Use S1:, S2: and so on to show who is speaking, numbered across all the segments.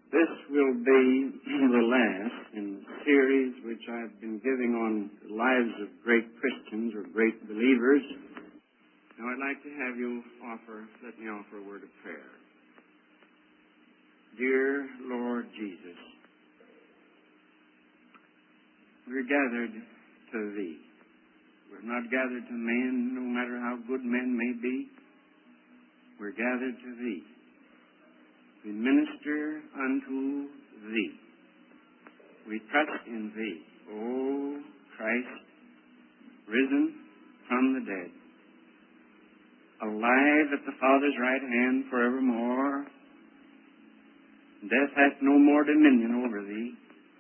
S1: This will be the last in a series which I've been giving on the lives of great Christians or great believers. Now I'd like to have you let me offer a word of prayer. Dear Lord Jesus, we're gathered to Thee. We're not gathered to men, no matter how good men may be. We're gathered to Thee. We minister unto Thee. We trust in Thee, O Christ, risen from the dead, alive at the Father's right hand forevermore. Death hath no more dominion over Thee.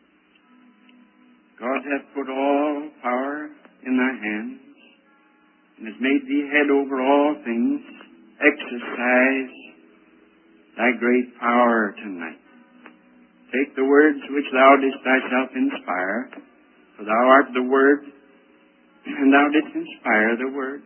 S1: God hath put all power in Thy hands, and has made Thee head over all things. Exercise Thy great power tonight. Take the words which Thou didst Thyself inspire, for Thou art the Word, and Thou didst inspire the Word.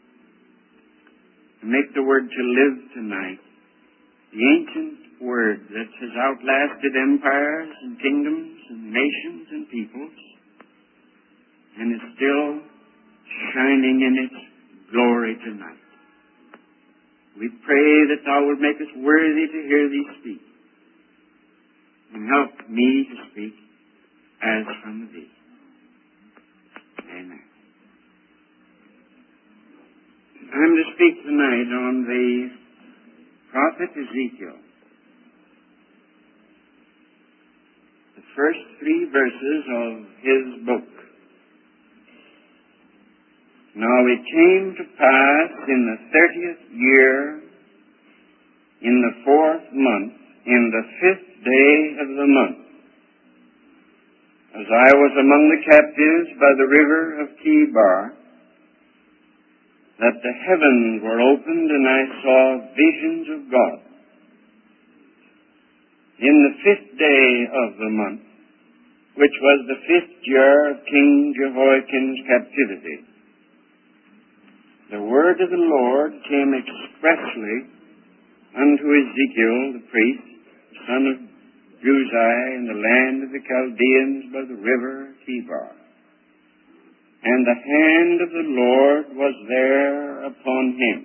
S1: And make the Word to live tonight, the ancient Word that has outlasted empires and kingdoms and nations and peoples, and is still shining in its glory tonight. We pray that Thou would make us worthy to hear Thee speak, and help me to speak as from Thee. Amen. I'm to speak tonight on the prophet Ezekiel. The first 3 verses of his book. Now it came to pass in the 30th year, in the 4th month, in the 5th day of the month, as I was among the captives by the river of Chebar, that the heavens were opened, and I saw visions of God. In the 5th day of the month, which was the 5th year of King Jehoiakim's captivity, the word of the Lord came expressly unto Ezekiel the priest, son of Buzi, in the land of the Chaldeans by the river Chebar. And the hand of the Lord was there upon him.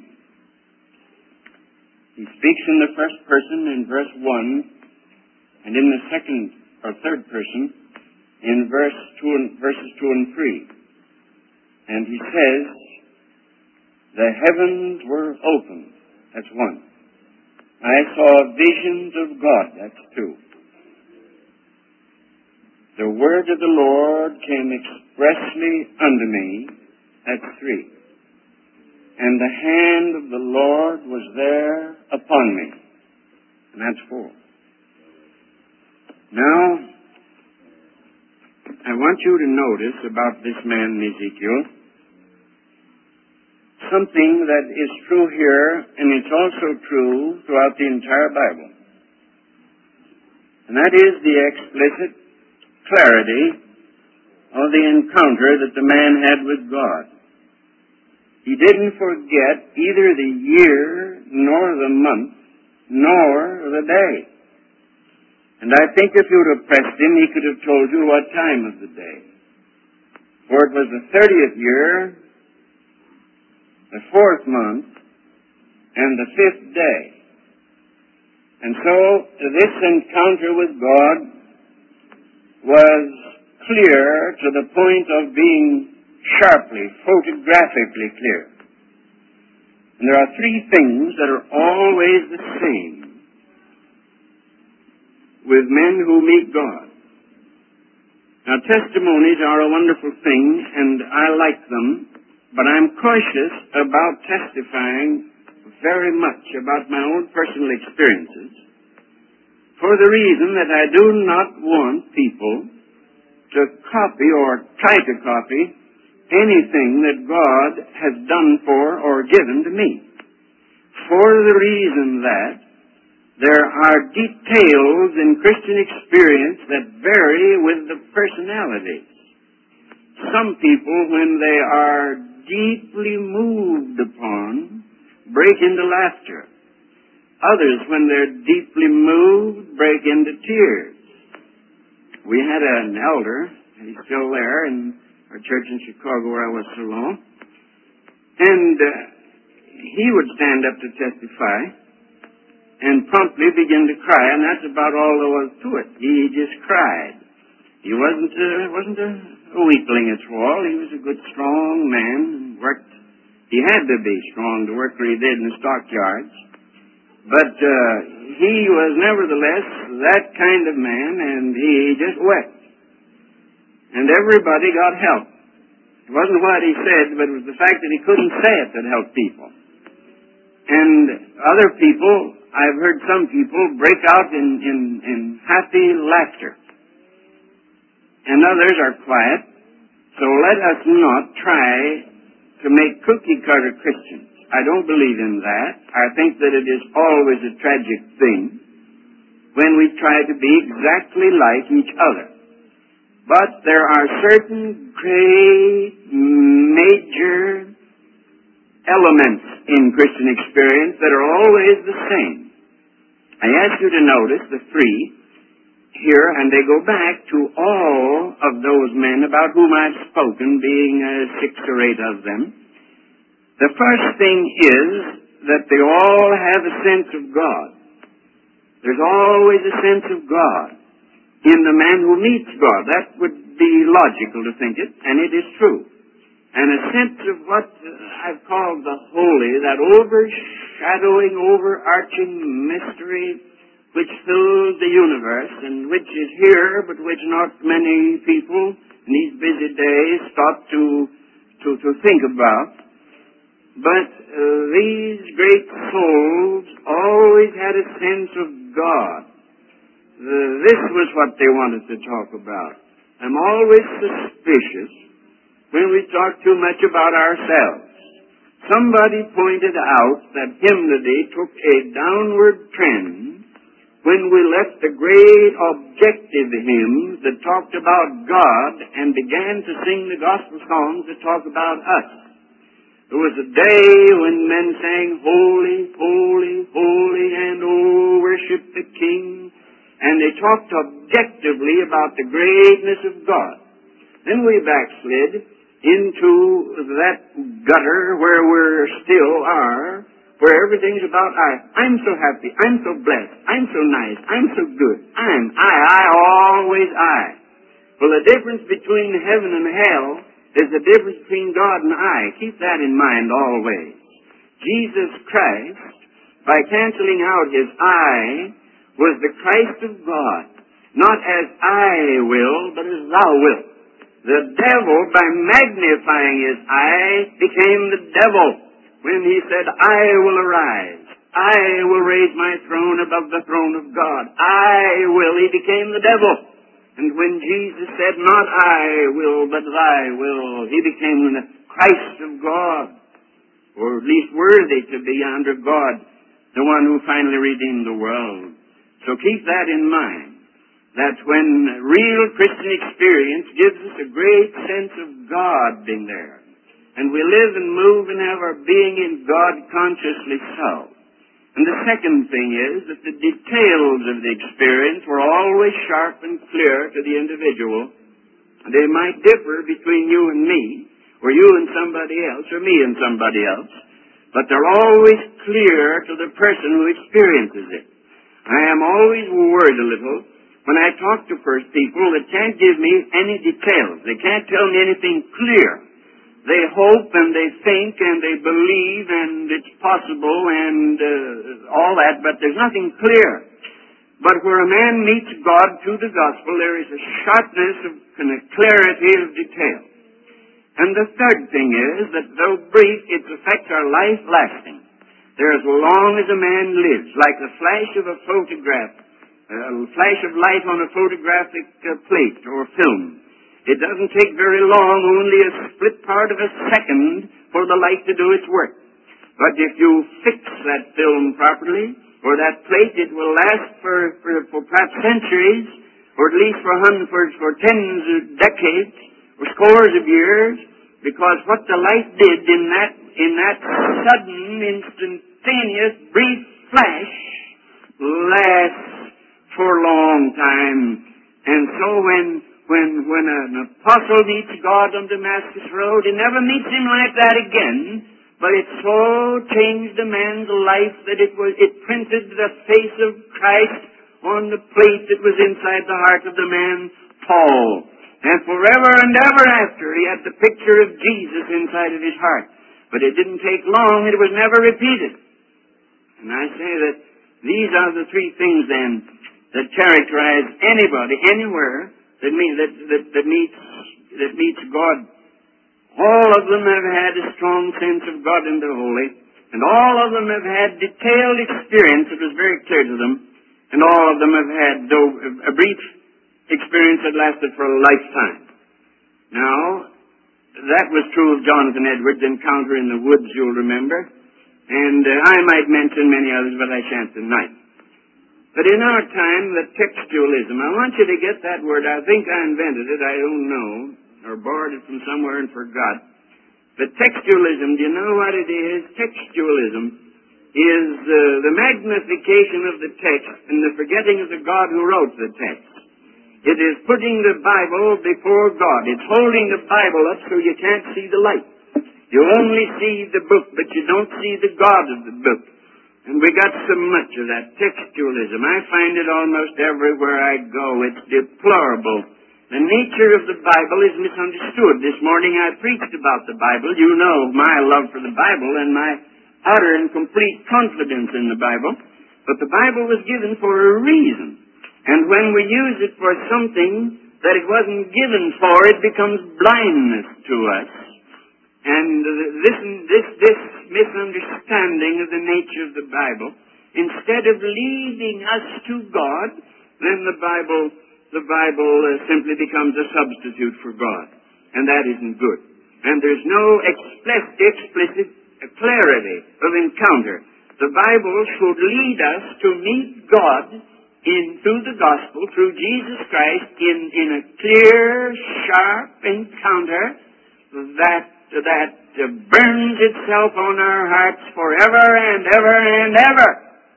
S1: He speaks in the first person in verse 1, and in the second or third person in verses 2 and 3. And he says, the heavens were opened. That's 1. I saw visions of God. That's 2. The word of the Lord came expressly unto me. That's 3. And the hand of the Lord was there upon me. And that's 4. Now, I want you to notice about this man Ezekiel something that is true here, and it's also true throughout the entire Bible. And that is the explicit clarity of the encounter that the man had with God. He didn't forget either the year, nor the month, nor the day. And I think if you would have pressed him, he could have told you what time of the day. For it was the 30th year, the 4th month, and the 5th day. And so this encounter with God was clear to the point of being sharply, photographically clear. And there are 3 things that are always the same with men who meet God. Now, testimonies are a wonderful thing, and I like them. But I'm cautious about testifying very much about my own personal experiences for the reason that I do not want people to copy or try to copy anything that God has done for or given to me. For the reason that there are details in Christian experience that vary with the personalities. Some people, when they are deeply moved upon, break into laughter. Others, when they're deeply moved, break into tears. We had an elder, he's still there in our church in Chicago where I was so long, and he would stand up to testify and promptly begin to cry, and that's about all there was to it. He just cried. He wasn't a weakling at all. He was a good, strong man and worked. He had to be strong to work where he did in the stockyards. But he was nevertheless that kind of man, and he just wept. And everybody got help. It wasn't what he said, but it was the fact that he couldn't say it that helped people. And other people, I've heard some people break out in happy laughter. And others are quiet. So let us not try to make cookie-cutter Christians. I don't believe in that. I think that it is always a tragic thing when we try to be exactly like each other. But there are certain great, major elements in Christian experience that are always the same. I ask you to notice the three here, and they go back to all of those men about whom I've spoken, being 6 or 8 of them. The first thing is that they all have a sense of God. There's always a sense of God in the man who meets God. That would be logical to think it, and it is true. And a sense of what I've called the holy, that overshadowing, overarching mystery which fills the universe and which is here, but which not many people in these busy days stop to think about. But these great souls always had a sense of God. This was what they wanted to talk about. I'm always suspicious when we talk too much about ourselves. Somebody pointed out that hymnody took a downward trend when we left the great objective hymns that talked about God and began to sing the gospel songs that talk about us. There was a day when men sang, "Holy, holy, holy, and oh, worship the King." And they talked objectively about the greatness of God. Then we backslid into that gutter where we still are, where everything's about I. I'm so happy. I'm so blessed. I'm so nice. I'm so good. I, always I. Well, the difference between heaven and hell is the difference between God and I. Keep that in mind always. Jesus Christ, by canceling out his I, was the Christ of God. Not as I will, but as thou wilt. The devil, by magnifying his I, became the devil when he said, I will arise. I will raise my throne above the throne of God. I will. He became the devil. And when Jesus said, not I will, but thy will, he became the Christ of God, or at least worthy to be under God, the one who finally redeemed the world. So keep that in mind, that when real Christian experience gives us a great sense of God being there, and we live and move and have our being in God consciously so. And the second thing is that the details of the experience were always sharp and clear to the individual. They might differ between you and me, or you and somebody else, or me and somebody else, but they're always clear to the person who experiences it. I am always worried a little when I talk to first people that can't give me any details. They can't tell me anything clear. They hope and they think and they believe and it's possible and all that, but there's nothing clear. But where a man meets God through the gospel, there is a sharpness and a clarity of detail. And the third thing is that though brief, its effects are life-lasting. They're as long as a man lives, like the flash of a photograph, a flash of light on a photographic plate or film. It doesn't take very long, only a split part of a second for the light to do its work. But if you fix that film properly, or that plate, it will last for perhaps centuries, or at least for tens of decades, or scores of years, because what the light did in that sudden, instantaneous, brief flash lasts for a long time. And so when an apostle meets God on Damascus Road, he never meets him like that again. But it so changed a man's life that it printed the face of Christ on the plate that was inside the heart of the man Paul. And forever and ever after, he had the picture of Jesus inside of his heart. But it didn't take long, it was never repeated. And I say that these are the three things then that characterize anybody, anywhere, that meets God. All of them have had a strong sense of God and the holy, and all of them have had detailed experience that was very clear to them, and all of them have had, though a brief experience that lasted for a lifetime. Now, that was true of Jonathan Edwards' encounter in the woods, you'll remember, and I might mention many others, but I shan't tonight. But in our time, the textualism, I want you to get that word. I think I invented it, I don't know, or borrowed it from somewhere and forgot. But textualism, do you know what it is? Textualism is the magnification of the text and the forgetting of the God who wrote the text. It is putting the Bible before God. It's holding the Bible up so you can't see the light. You only see the book, but you don't see the God of the book. And we got so much of that textualism. I find it almost everywhere I go. It's deplorable. The nature of the Bible is misunderstood. This morning I preached about the Bible. You know my love for the Bible and my utter and complete confidence in the Bible. But the Bible was given for a reason. And when we use it for something that it wasn't given for, it becomes blindness to us. And this misunderstanding of the nature of the Bible, instead of leading us to God, then the Bible simply becomes a substitute for God. And that isn't good. And there's no explicit clarity of encounter. The Bible should lead us to meet God through the gospel, through Jesus Christ, in a clear, sharp encounter that burns itself on our hearts forever and ever and ever.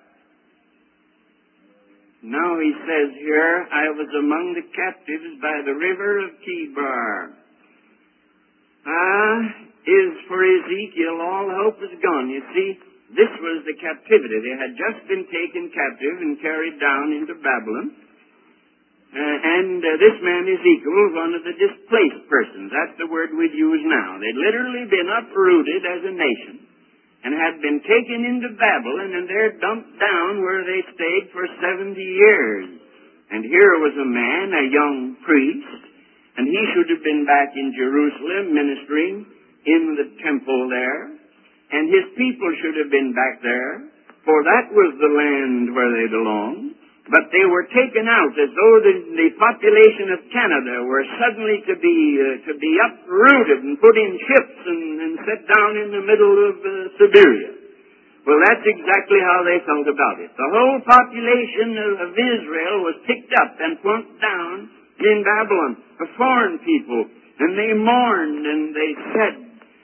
S1: Now he says here, I was among the captives by the river of Chebar. Is for Ezekiel all hope is gone. You see, this was the captivity. They had just been taken captive and carried down into Babylon. This man Ezekiel was one of the displaced persons. That's the word we'd use now. They'd literally been uprooted as a nation and had been taken into Babylon, and they're dumped down where they stayed for 70 years. And here was a man, a young priest, and he should have been back in Jerusalem ministering in the temple there, and his people should have been back there, for that was the land where they belonged. But they were taken out as though the population of Canada were suddenly to be uprooted and put in ships and set down in the middle of Siberia. Well, that's exactly how they felt about it. The whole population of Israel was picked up and plunked down in Babylon, a foreign people. And they mourned and they said,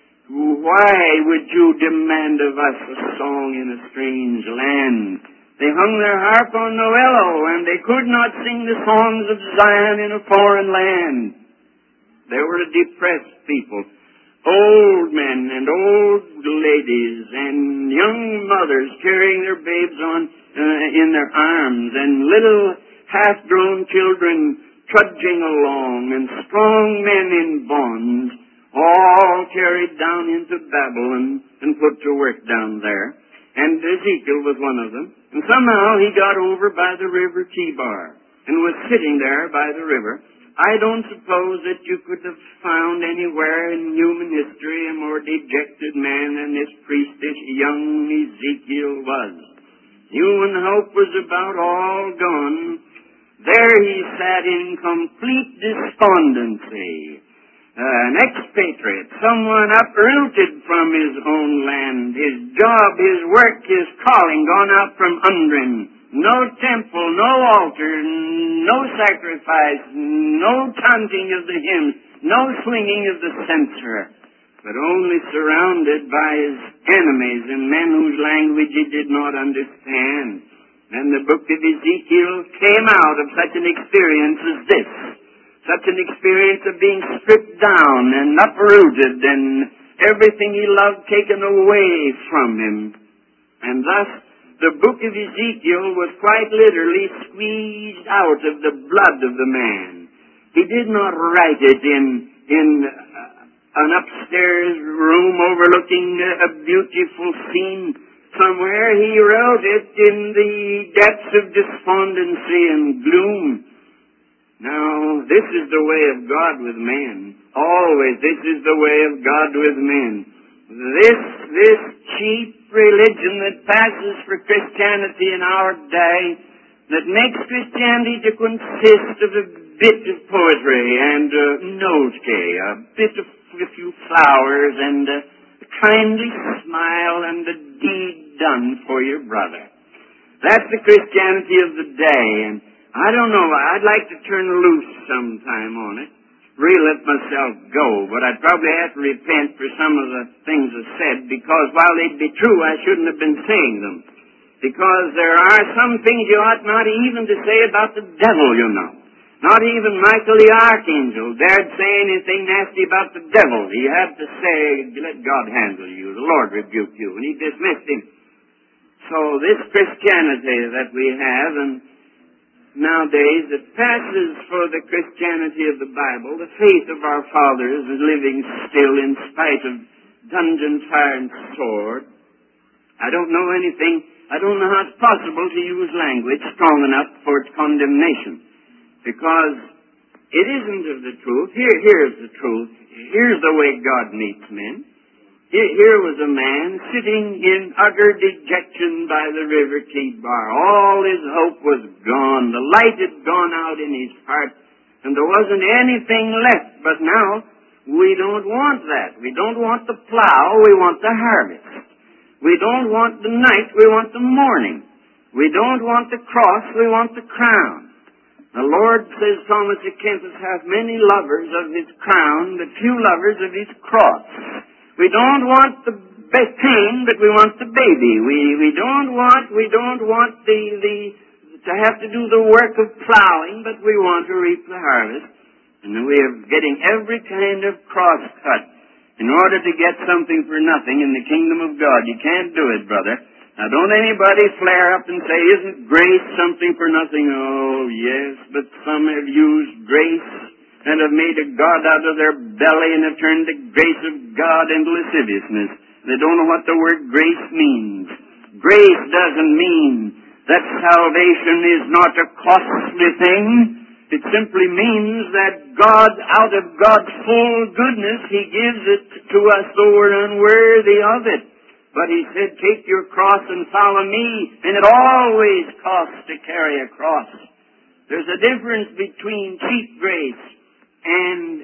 S1: why would you demand of us a song in a strange land? They hung their harp on the willow, and they could not sing the songs of Zion in a foreign land. They were a depressed people. Old men and old ladies and young mothers carrying their babes in their arms, and little half-grown children trudging along, and strong men in bonds, all carried down into Babylon and put to work down there. And Ezekiel was one of them. And somehow he got over by the river Chebar and was sitting there by the river. I don't suppose that you could have found anywhere in human history a more dejected man than this priestish young Ezekiel was. Human hope was about all gone. There he sat in complete despondency. An expatriate, someone uprooted from his own land, his job, his work, his calling gone out from under him. No temple, no altar, no sacrifice, no chanting of the hymns, no swinging of the censer, but only surrounded by his enemies and men whose language he did not understand. And the book of Ezekiel came out of such an experience as this. Such an experience of being stripped down and uprooted and everything he loved taken away from him. And thus, the book of Ezekiel was quite literally squeezed out of the blood of the man. He did not write it in an upstairs room overlooking a beautiful scene somewhere. He wrote it in the depths of despondency and gloom. Now, this is the way of God with men. Always, this is the way of God with men. This cheap religion that passes for Christianity in our day, that makes Christianity to consist of a bit of poetry and a nosegay, a bit of a few flowers and a kindly smile and a deed done for your brother. That's the Christianity of the day, and I don't know, I'd like to turn loose sometime on it, really let myself go, but I'd probably have to repent for some of the things I said, because while they'd be true, I shouldn't have been saying them. Because there are some things you ought not even to say about the devil, you know. Not even Michael the Archangel dared say anything nasty about the devil. He had to say, let God handle you, the Lord rebuke you, and he dismissed him. So this Christianity that we have, and nowadays that passes for the Christianity of the Bible, the faith of our fathers is living still in spite of dungeon, fire, and sword. I don't know anything, I don't know how it's possible to use language strong enough for its condemnation, because it isn't of the truth. Here's the truth. Here's the way God meets men. Here was a man sitting in utter dejection by the river Kebar. All his hope was gone. The light had gone out in his heart, and there wasn't anything left. But now, we don't want that. We don't want the plow, we want the harvest. We don't want the night, we want the morning. We don't want the cross, we want the crown. The Lord, says Thomas à Kempis, hath many lovers of his crown, but few lovers of his cross. We don't want the pain, but we want the baby. We don't want to have to do the work of plowing, but we want to reap the harvest. And we are getting every kind of cross cut in order to get something for nothing in the kingdom of God. You can't do it, brother. Now, don't anybody flare up and say, isn't grace something for nothing? Oh, yes, but some have used grace and have made a god out of their belly and have turned the grace of God into lasciviousness. They don't know what the word grace means. Grace doesn't mean that salvation is not a costly thing. It simply means that God, out of God's full goodness, He gives it to us though we're unworthy of it. But He said, take your cross and follow me, and it always costs to carry a cross. There's a difference between cheap grace and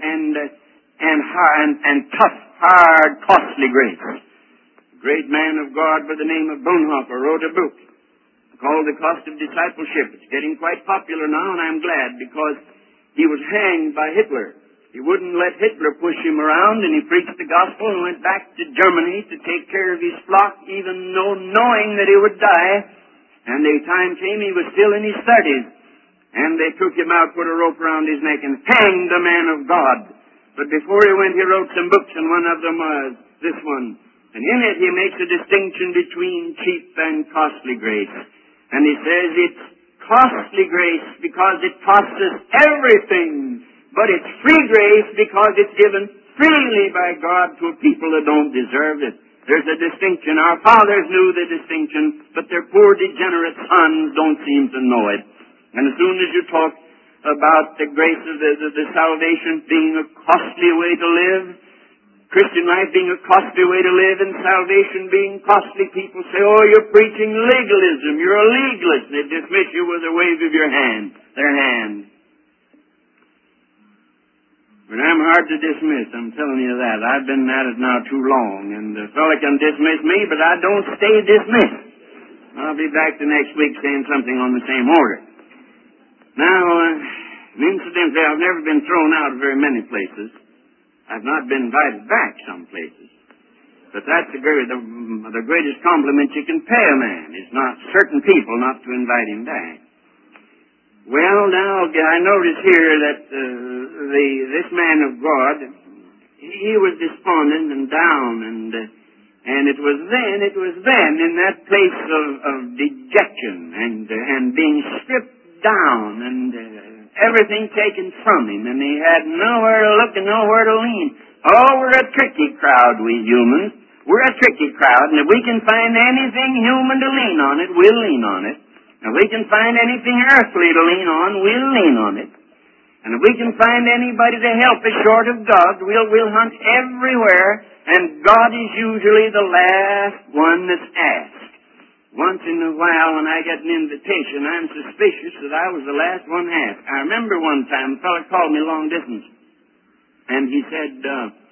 S1: tough, hard, costly grace. A great man of God by the name of Bonhoeffer wrote a book called The Cost of Discipleship. It's getting quite popular now, and I'm glad, because he was hanged by Hitler. He wouldn't let Hitler push him around, and he preached the gospel and went back to Germany to take care of his flock, even though knowing that he would die. And the time came, he was still in his 30s. And they took him out, put a rope around his neck, and hanged the man of God. But before he went, he wrote some books, and one of them was this one. And in it, he makes a distinction between cheap and costly grace. And he says it's costly grace because it costs us everything. But it's free grace because it's given freely by God to a people that don't deserve it. There's a distinction. Our fathers knew the distinction, but their poor degenerate sons don't seem to know it. And as soon as you talk about the grace of the salvation being a costly way to live, Christian life being a costly way to live, and salvation being costly, people say, oh, you're preaching legalism, you're a legalist. They dismiss you with a wave of their hand. But I'm hard to dismiss, I'm telling you that. I've been at it now too long, and a fellow can dismiss me, but I don't stay dismissed. I'll be back the next week saying something on the same order. Now, incidentally, I've never been thrown out of very many places. I've not been invited back some places. But that's the greatest compliment you can pay a man, is not certain people not to invite him back. Well, now, I notice here that this man of God, he was despondent and down, and it was then in that place of dejection and being stripped down and everything taken from him, and he had nowhere to look and nowhere to lean. Oh, we're a tricky crowd, we humans. We're a tricky crowd, and if we can find anything human to lean on it, we'll lean on it. If we can find anything earthly to lean on, we'll lean on it. And if we can find anybody to help us short of God, we'll hunt everywhere, and God is usually the last one that's asked. Once in a while when I get an invitation, I'm suspicious that I was the last one asked. I remember one time a fellow called me long distance, and he said,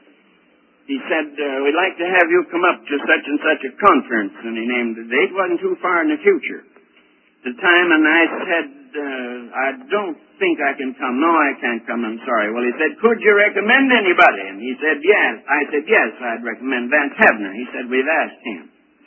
S1: we'd like to have you come up to such and such a conference, and he named the date. It wasn't too far in the future. The time, and I said, I don't think I can come. No, I can't come, I'm sorry. Well, he said, could you recommend anybody? And he said, yes. I said, yes, I'd recommend Vance Havner. He said, we've asked him.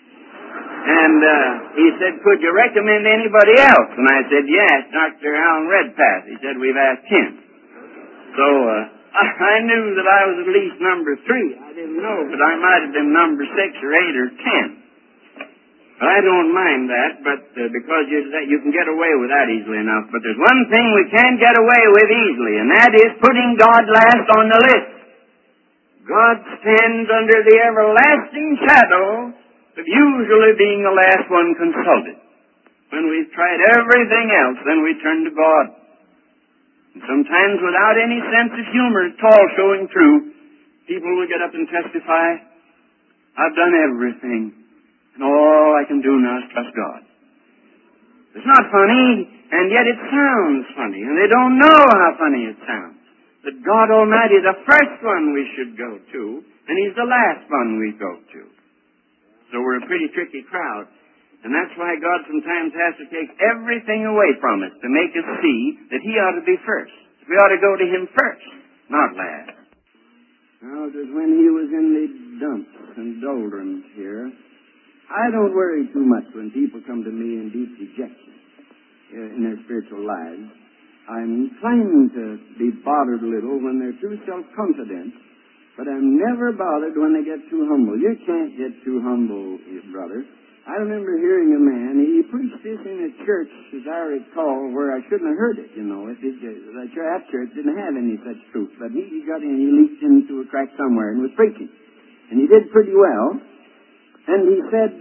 S1: And he said, could you recommend anybody else? And I said, yes, Dr. Alan Redpath. He said, we've asked him. So I knew that I was at least number 3. I didn't know, but I might have been number 6 or 8 or 10. But I don't mind that, but because you can get away with that easily enough. But there's one thing we can't get away with easily, and that is putting God last on the list. God stands under the everlasting shadow of usually being the last one consulted. When we've tried everything else, then we turn to God. And sometimes without any sense of humor at all showing through, people will get up and testify, I've done everything. And all I can do now is trust God. It's not funny, and yet it sounds funny, and they don't know how funny it sounds. That God Almighty is the first one we should go to, and He's the last one we go to. So we're a pretty tricky crowd, and that's why God sometimes has to take everything away from us to make us see that He ought to be first. We ought to go to Him first, not last. Now, it was when He was in the dumps and doldrums here. I don't worry too much when people come to me in deep dejection in their spiritual lives. I'm inclined to be bothered a little when they're too self-confident, but I'm never bothered when they get too humble. You can't get too humble, brother. I remember hearing a man, he preached this in a church, as I recall, where I shouldn't have heard it, you know. That church didn't have any such truth, but he got in, he leaked into a crack somewhere and was preaching. And he did pretty well. And he said,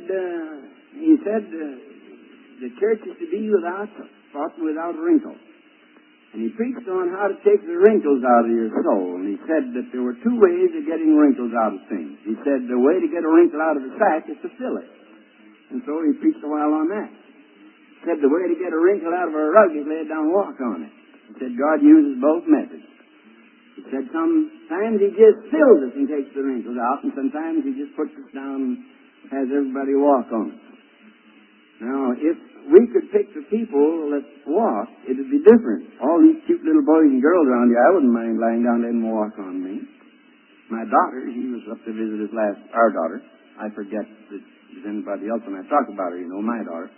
S1: the church is to be without spot and without wrinkle. And he preached on how to take the wrinkles out of your soul. And he said that there were 2 ways of getting wrinkles out of things. He said the way to get a wrinkle out of a sack is to fill it. And so he preached a while on that. He said the way to get a wrinkle out of a rug is lay it down and walk on it. He said God uses both methods. He said sometimes He just fills it and takes the wrinkles out, and sometimes He just puts it down has everybody walk on it. Now, if we could pick the people that walk, it would be different. All these cute little boys and girls around here, I wouldn't mind lying down there and walk on me. My daughter, she was up to visit our daughter. I forget that there's anybody else when I talk about her, you know, my daughter.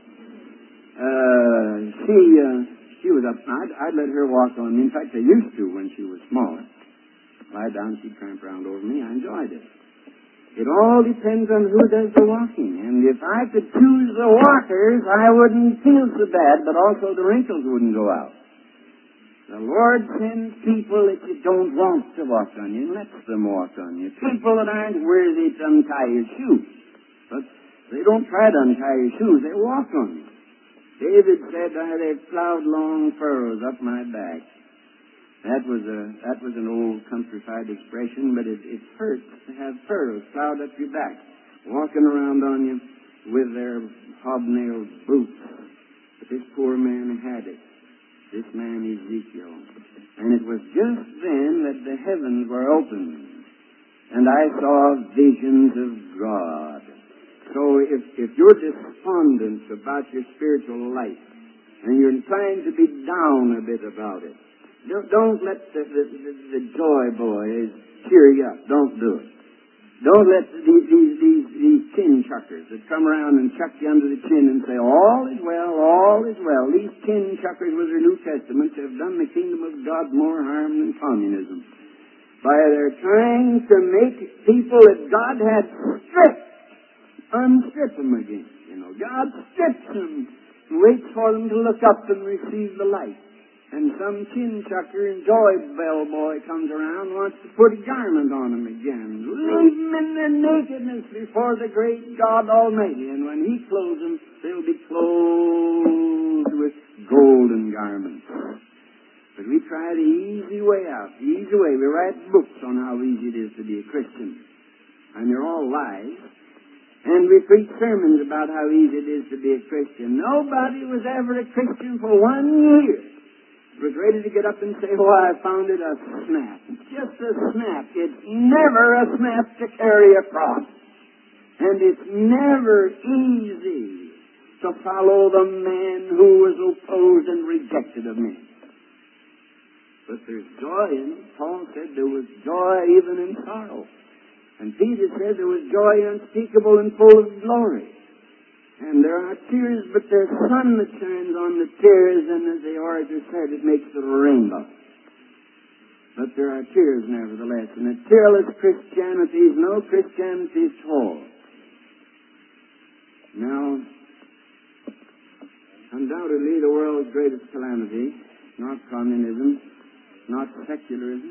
S1: She was up, I'd let her walk on me. In fact, I used to when she was smaller. Lie down, she'd tramp around over me. I enjoyed it. It all depends on who does the walking. And if I could choose the walkers, I wouldn't feel so bad, but also the wrinkles wouldn't go out. The Lord sends people that you don't want to walk on you and lets them walk on you. People that aren't worthy to untie your shoes. But they don't try to untie your shoes, they walk on you. David said, they've plowed long furrows up my back. That was an old countrified expression, but it hurts to have furrows plowed up your back, walking around on you with their hobnailed boots. But this poor man had it, this man Ezekiel. And it was just then that the heavens were opened, and I saw visions of God. So if you're despondent about your spiritual life, and you're inclined to be down a bit about it, don't let the joy boys cheer you up. Don't do it.
S2: Don't let these chin chuckers that come around and chuck you under the chin and say, all is well, all is well. These chin chuckers with their New Testaments have done the kingdom of God more harm than communism. By their trying to make people that God had stripped, unstrip them again. You know, God strips them and waits for them to look up and receive the light. And some chin chucker and joy bell boy comes around and wants to put a garment on them again. Leave them in their nakedness before the great God Almighty. And when He clothes them, they'll be clothed with golden garments. But we try the easy way out, the easy way. We write books on how easy it is to be a Christian. And they're all lies. And we preach sermons about how easy it is to be a Christian. Nobody was ever a Christian for 1 year. Was ready to get up and say, oh, I found it a snap. It's just a snap. It's never a snap to carry across. And it's never easy to follow the man who was opposed and rejected of men. But there's joy in it. Paul said there was joy even in sorrow. And Peter said there was joy unspeakable and full of glory. And there are tears, but there's sun that shines on the tears, and as the orator said, it makes it a rainbow. But there are tears, nevertheless. And a tearless Christianity is no Christianity at all. Now, undoubtedly, the world's greatest calamity, not communism, not secularism.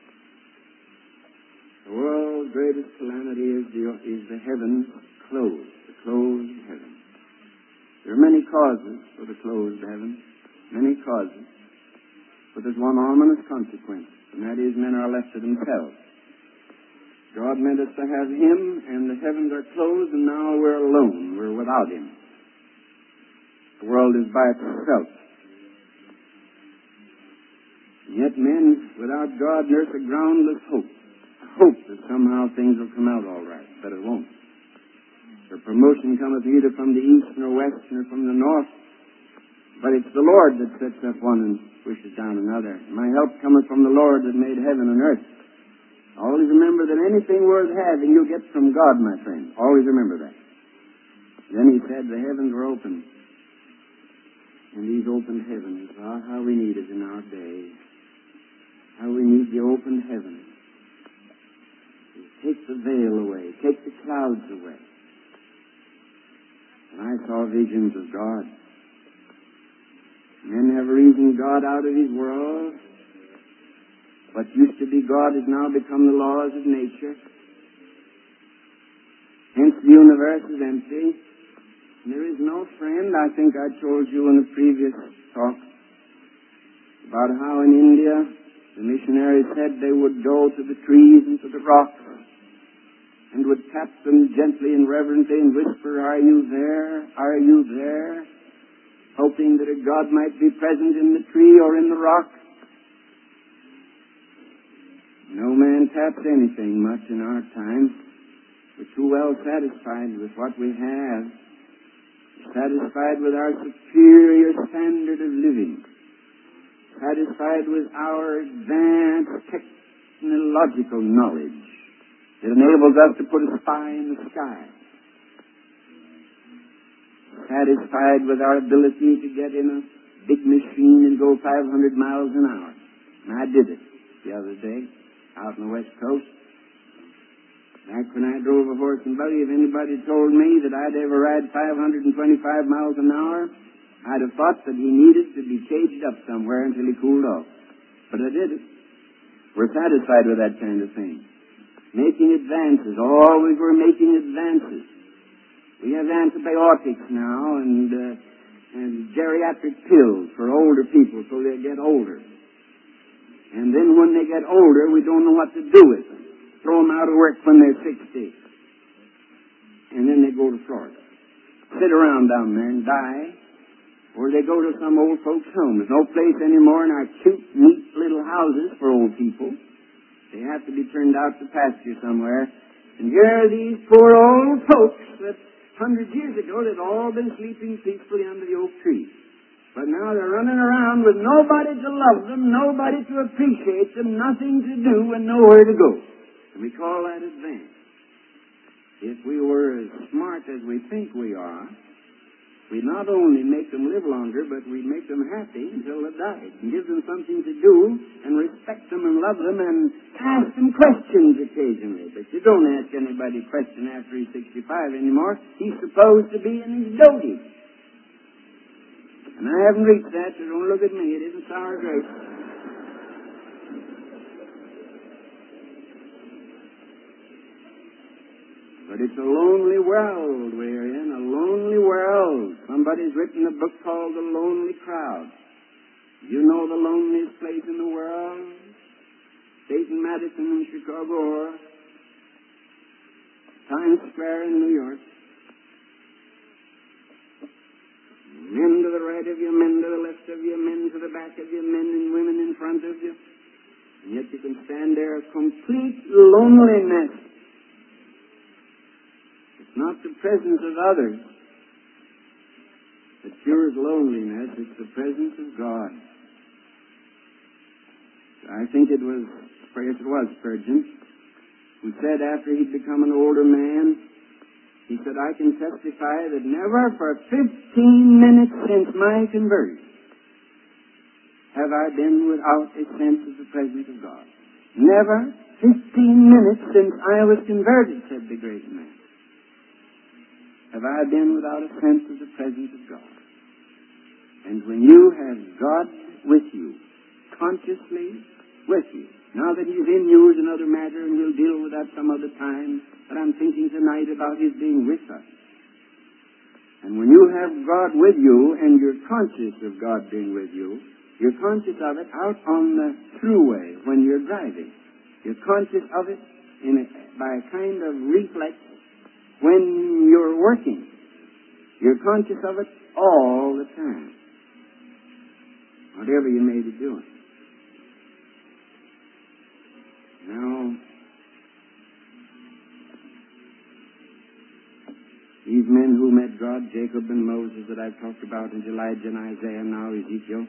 S2: The world's greatest calamity is the heavens closed, the closed heavens. There are many causes for the closed heavens, many causes. But there's one ominous consequence, and that is men are left to themselves. God meant us to have Him, and the heavens are closed, and now we're alone. We're without Him. The world is by itself. And yet men, without God, nurse a groundless hope. Hope that somehow things will come out all right, but it won't. For promotion cometh neither from the east nor west nor from the north, but it's the Lord that sets up one and pushes down another. My help cometh from the Lord that made heaven and earth. Always remember that anything worth having you'll get from God, my friend. Always remember that. Then He said the heavens were open. And these opened heavens, how we need it in our day. How we need the opened heavens. Take the veil away. Take the clouds away. And I saw visions of God. Men have reasoned God out of His world. What used to be God has now become the laws of nature. Hence the universe is empty. And there is no friend. I think I told you in a previous talk about how in India the missionaries said they would go to the trees and to the rocks and would tap them gently and reverently and whisper, are you there? Are you there? Hoping that a God might be present in the tree or in the rock. No man taps anything much in our time. We're too well satisfied with what we have. Satisfied with our superior standard of living. Satisfied with our advanced technological knowledge. It enables us to put a spy in the sky. Satisfied with our ability to get in a big machine and go 500 miles an hour. And I did it the other day out on the West Coast. Back when I drove a horse and buggy, if anybody told me that I'd ever ride 525 miles an hour, I'd have thought that he needed to be caged up somewhere until he cooled off. But I did it. We're satisfied with that kind of thing. Making advances. Always we're making advances. We have antibiotics now and geriatric pills for older people so they get older. And then when they get older, we don't know what to do with them. Throw them out of work when they're 60. And then they go to Florida. Sit around down there and die. Or they go to some old folks' home. There's no place anymore in our cute, neat little houses for old people. They have to be turned out to pasture somewhere. And here are these poor old folks that 100 years ago they'd all been sleeping peacefully under the oak tree. But now they're running around with nobody to love them, nobody to appreciate them, nothing to do, and nowhere to go. And we call that advance. if we were as smart as we think we are, we'd not only make them live longer, but we'd make them happy until they died, and give them something to do, and respect them and love them, and ask them questions occasionally. But you don't ask anybody a question after he's 65 anymore. He's supposed to be in his dotage. And I haven't reached that, so don't look at me. It isn't sour grapes. But it's a lonely world we're in, a lonely world. Somebody's written a book called The Lonely Crowd. You know the loneliest place in the world? State and Madison in Chicago, or Times Square in New York. Men to the right of you, men to the left of you, men to the back of you, men and women in front of you. And yet you can stand there, complete loneliness. It's not the presence of others that cures loneliness, it's the presence of God. I think it was Spurgeon, who said after he'd become an older man, he said, I can testify that never for 15 minutes since my conversion have I been without a sense of the presence of God. Never 15 minutes since I was converted, said the great man, have I been without a sense of the presence of God. And when you have God with you, consciously with you, now that He's in you is another matter, and we'll deal with that some other time, but I'm thinking tonight about His being with us. And when you have God with you, and you're conscious of God being with you, you're conscious of it out on the thruway when you're driving. You're conscious of it by a kind of reflex when you're working. You're conscious of it all the time, whatever you may be doing. Now, these men who met God, Jacob and Moses that I've talked about, and Elijah and Isaiah, and now Ezekiel,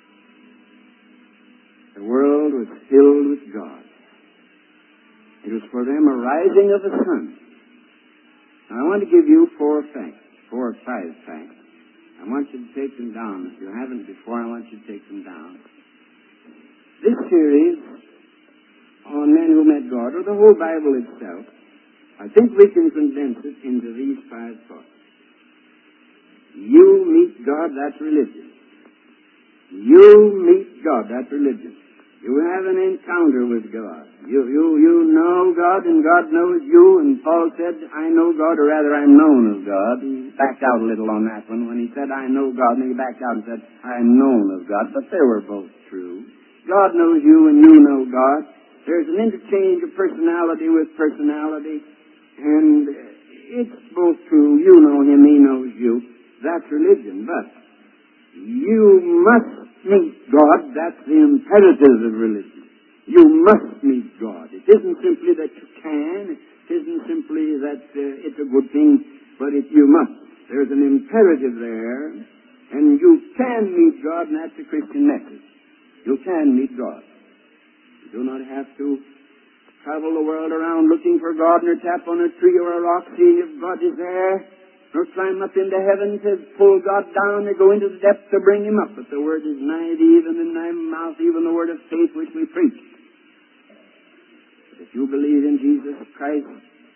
S2: the world was filled with God. It was for them a rising of the sun. Now, I want to give you 4 or 5 facts. I want you to take them down. If you haven't before, I want you to take them down. This series on men who met God, or the whole Bible itself, I think we can condense it into these 5 thoughts. You meet God, that's religion. You meet God, that's religion. You have an encounter with God. You know God, and God knows you, and Paul said, I know God, or rather I'm known of God. He backed out a little on that one when he said, I know God, and he backed out and said, I'm known of God. But they were both true. God knows you, and you know God. There's an interchange of personality with personality, and it's both true. You know Him, He knows you. That's religion. But you must meet God. That's the imperative of religion. You must meet God. It isn't simply that you can. It isn't simply that it's a good thing, but you must. There's an imperative there, and you can meet God, and that's the Christian message. You can meet God. You do not have to travel the world around looking for God, nor tap on a tree or a rock, seeing if God is there, nor climb up into heaven to pull God down, or go into the depths to bring Him up. But the word is nigh thee, even in thy mouth, even the word of faith which we preach. But if you believe in Jesus Christ,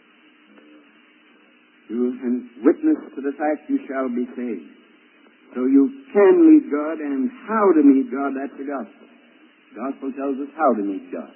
S2: you can witness to the fact you shall be saved. So you can meet God, and how to meet God, that's the gospel. The gospel tells us how to meet God.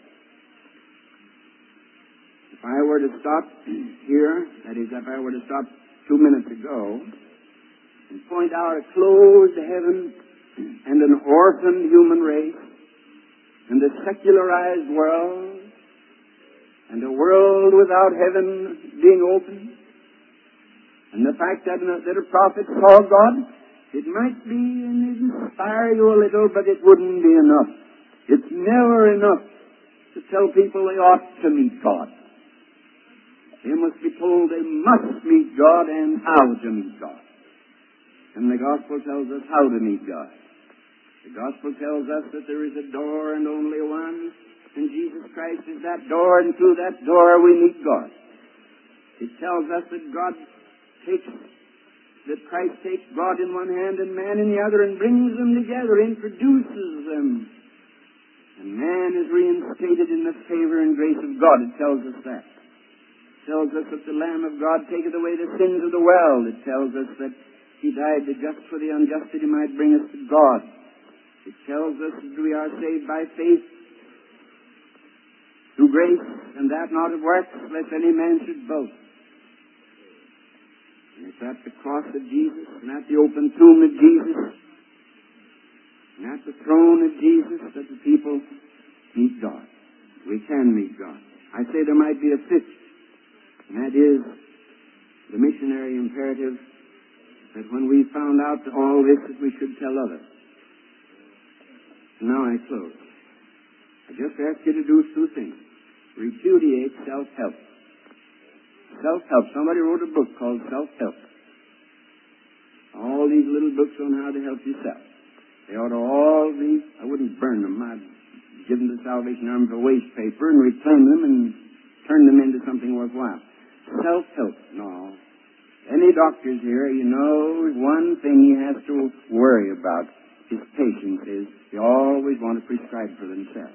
S2: If I were to stop here, that is, if I were to stop 2 minutes ago, and point out a closed heaven and an orphaned human race, and a secularized world, and a world without heaven being open, and the fact that a prophet saw God, it might be and inspire you a little, but it wouldn't be enough. It's never enough to tell people they ought to meet God. They must be told they must meet God and how to meet God. And the gospel tells us how to meet God. The gospel tells us that there is a door and only one, and Jesus Christ is that door, and through that door we meet God. It tells us that Christ takes God in one hand and man in the other and brings them together, introduces them. And man is reinstated in the favor and grace of God. It tells us that. It tells us that the Lamb of God taketh away the sins of the world. It tells us that He died the just for the unjust that He might bring us to God. It tells us that we are saved by faith through grace, and that not of works, lest any man should boast. And it's at the cross of Jesus, and at the open tomb of Jesus, and at the throne of Jesus that the people meet God. We can meet God. I say there might be a fifth, and that is the missionary imperative that when we found out all this that we should tell others. And now I close. I just ask you to do two things. Repudiate self-help. Self-help. Somebody wrote a book called Self-Help. All these little books on how to help yourself. They ought to all be, I wouldn't burn them. I'd give them to the Salvation Army for waste paper and reclaim them and turn them into something worthwhile. Self-help. No. Any doctors here, you know, one thing he has to worry about his patients is they always want to prescribe for themselves.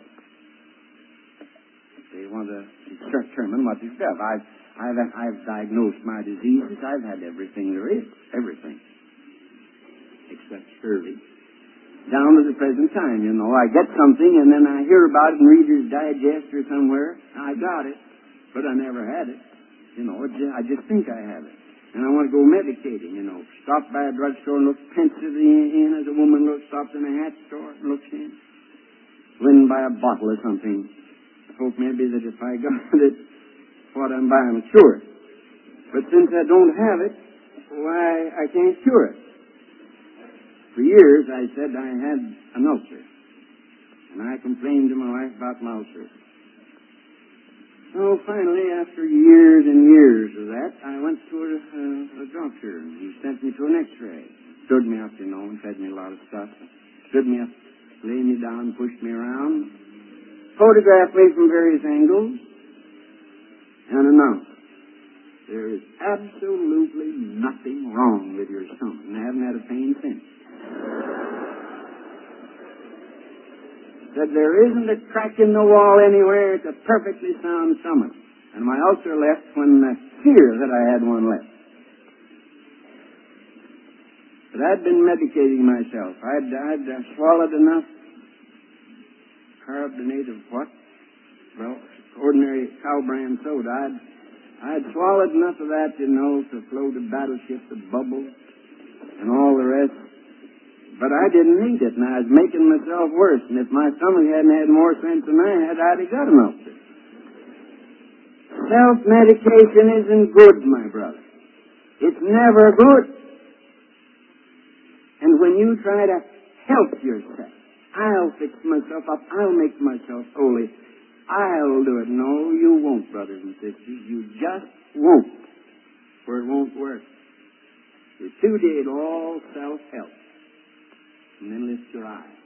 S2: They want to determine what to do. I've diagnosed my diseases. I've had everything there is. Everything. Except scurvy. Down to the present time, you know. I get something and then I hear about it in Reader's Digest or somewhere. I got it. But I never had it. You know, I just think I have it. And I want to go medicating, you know. Stop by a drugstore and look pensively in as a woman looks, stops in a hat store and looks in. Go in and buy a bottle or something. Hope maybe that if I got it, what I'm buying will cure it. But since I don't have it, why, I can't cure it. For years, I said I had an ulcer. And I complained to my wife about my ulcer. So finally, after years and years of that, I went to a doctor. And he sent me to an x-ray. Stood me up, you know, and fed me a lot of stuff. Stood me up, laid me down, pushed me around. Photographed me from various angles and announced, there is absolutely nothing wrong with your stomach. And I haven't had a pain since. Said there isn't a crack in the wall anywhere. It's a perfectly sound stomach. And my ulcer left when I fear that I had one left. But I'd been medicating myself. I'd swallowed enough carbonate of what? Well, ordinary cow brand soda. I'd swallowed enough of that, you know, to float a battleship, to bubble, and all the rest. But I didn't need it, and I was making myself worse. And if my stomach hadn't had more sense than I had, I'd have got an ulcer. Self-medication isn't good, my brother. It's never good. And when you try to help yourself, I'll fix myself up. I'll make myself holy. I'll do it. No, you won't, brothers and sisters. You just won't. For it won't work. Repudiate all self-help. And then lift your eyes.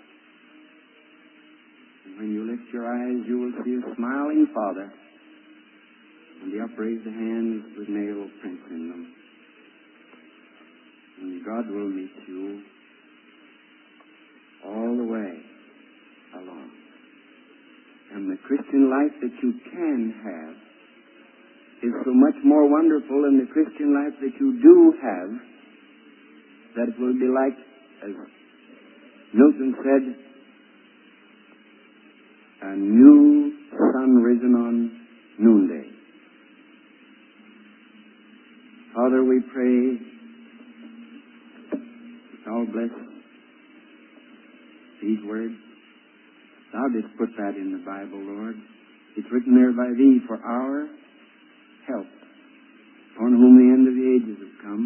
S2: And when you lift your eyes, you will see a smiling Father and the upraised hands with nail prints in them. And God will meet you all the way along. And the Christian life that you can have is so much more wonderful than the Christian life that you do have, that it will be like, as Milton said, a new sun risen on noonday. Father, we pray, thou bless these words. Thou didst put that in the Bible, Lord. It's written there by Thee for our help, on whom the end of the ages have come.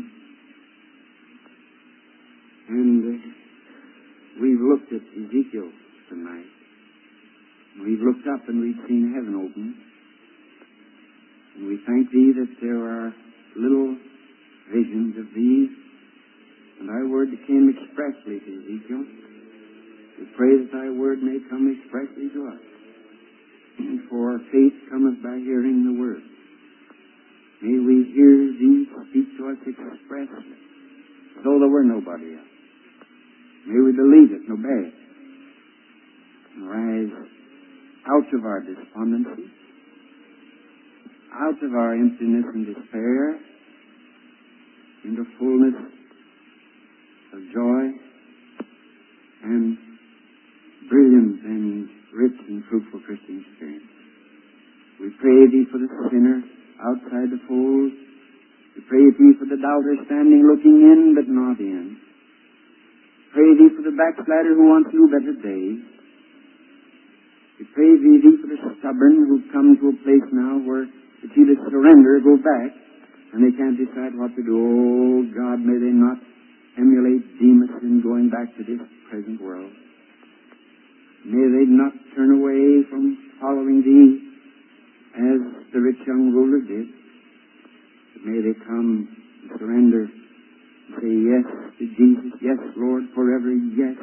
S2: And we've looked at Ezekiel tonight. We've looked up and we've seen heaven open. And we thank Thee that there are little visions of These. And Thy word came expressly to Ezekiel. We pray that Thy word may come expressly to us. For faith cometh by hearing the word. May we hear Thee speak to us expressly, as though there were nobody else. May we believe it and obey it, and rise out of our despondency, out of our emptiness and despair, into fullness of joy and brilliant and rich and fruitful Christian experience. We pray Thee for the sinner outside the fold. We pray Thee for the doubter standing looking in but not in. Pray Thee for the backslider who wants new better days. We pray Thee for the stubborn who've come to a place now where it's either surrender or go back, and they can't decide what to do. Oh, God, may they not emulate Demas in going back to this present world. May they not turn away from following Thee as the rich young ruler did. But may they come and surrender and say yes to Jesus. Yes, Lord, forever, yes.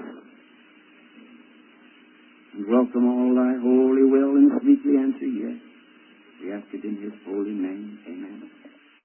S2: And welcome all Thy holy will and sweetly answer yes. We ask it in His holy name. Amen.